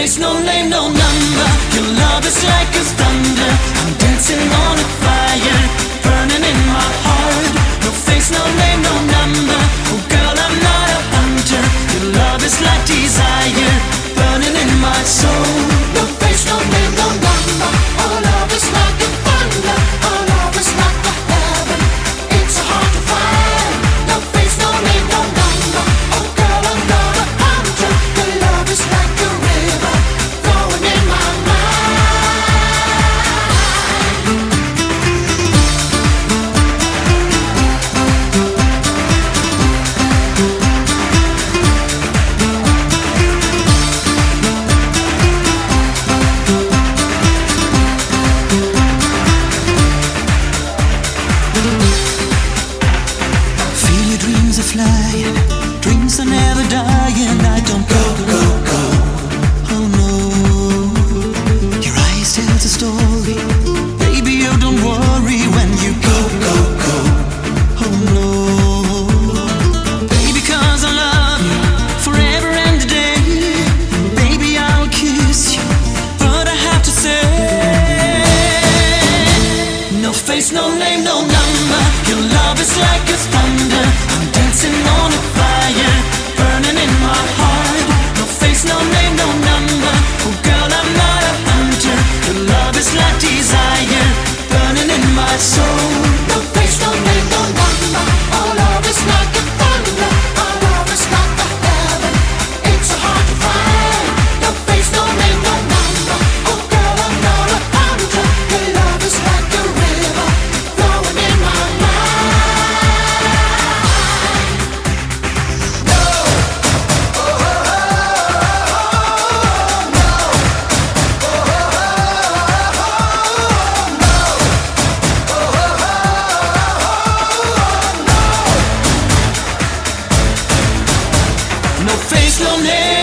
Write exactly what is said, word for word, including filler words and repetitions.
face, no name, no number. Your love is like a thunder. I'm dancing on a fire, burning in my heart. No face, no name, no number. Oh girl, I'm not a hunter. Your love is like desire, burning in my soul. No face, no name, no number. Our love is like a thunder. Our love is like a heaven. It's so hard to find. No face, no name, no number. Oh girl, I'm not a hunter. Your love is like a river flowing in my mind. Feel your dreams are flying, dreams are never dying. I don't go, go, go. Oh no, your eyes tell the story. Baby, you don't worry when you go, go, go. Oh no, baby, 'cause I love you forever and a day. Baby, I'll kiss you, but I have to say, no face, no name, no number. Your love is like a thunder. I'm dancing on a fire, burning in my heart. No face, no name, no number. Oh girl, I'm not a hunter. Your love is like desire, burning in my soul. No face, no name, no number. Our love is like a thunder. Our love is like a heaven. It's so hard to find. No face, no name, no number. Oh girl, I'm not a hunter. Your love is like a river flowing in my mind. No face, no name.